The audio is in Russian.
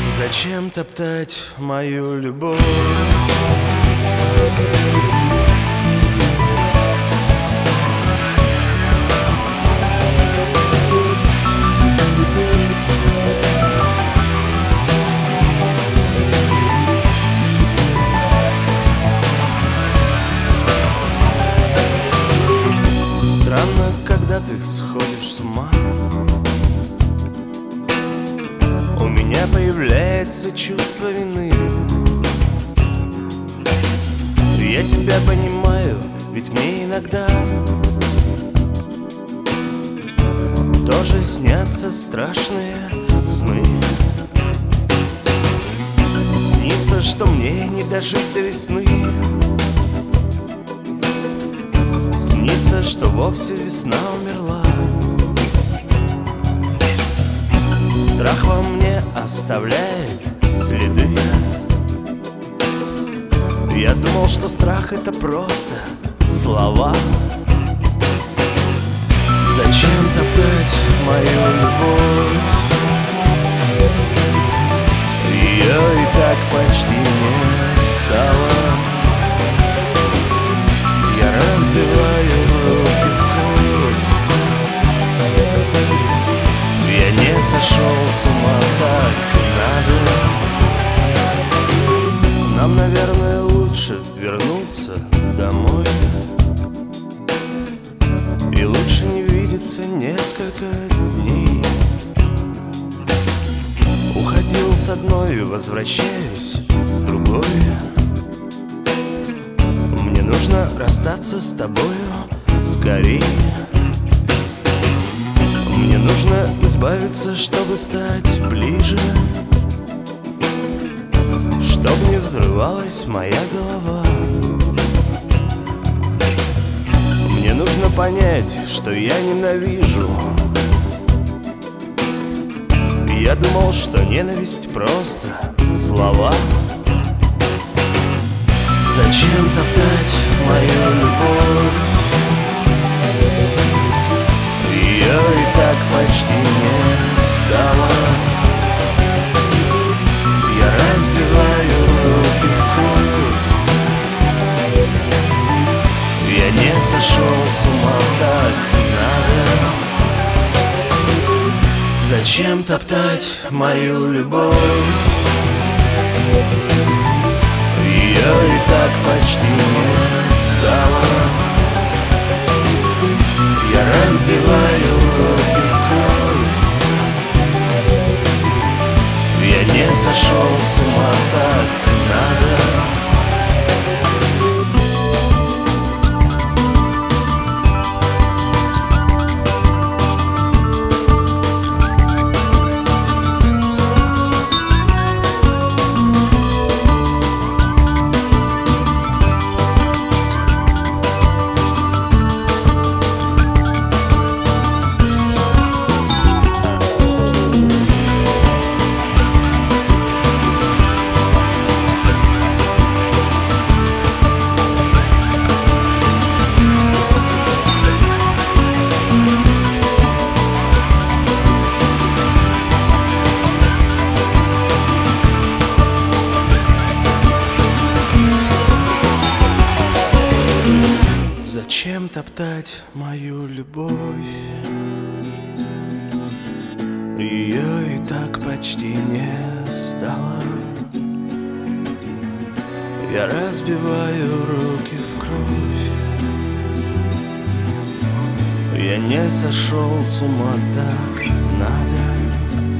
Зачем топтать мою любовь? Странно, когда ты сходишь с ума, у меня появляется чувство вины. Я тебя понимаю, ведь мне иногда тоже снятся страшные сны. Снится, что мне не дожить до весны. Снится, что вовсе весна умерла. Страх во мне оставляет следы. Я думал, что страх — это просто слова. Зачем топтать мою любовь? Ее и так почти не стало. Я разбиваю руки в кровь. Я не сошел с ума, так надо. Нам, наверное, лучше вернуться домой. И лучше не видеться несколько дней. Уходил с одной, возвращаюсь с другой. Мне нужно расстаться с тобою скорее. Мне нужно избавиться, чтобы стать ближе, чтобы не взрывалась моя голова. Мне нужно понять, что я ненавижу. Я думал, что ненависть просто слова. Зачем топтать мою любовь? Ее и так почти не стало. Я разбиваю руки в кровь. Я не сошел с ума, так надо. Зачем топтать мою любовь? Ее и так почти не стало. Я разбиваю руки в кровь. Я не сошел с ума, так надо. Зачем топтать мою любовь? Ее и так почти не стало. Я разбиваю руки в кровь. Я не сошел с ума, так надо.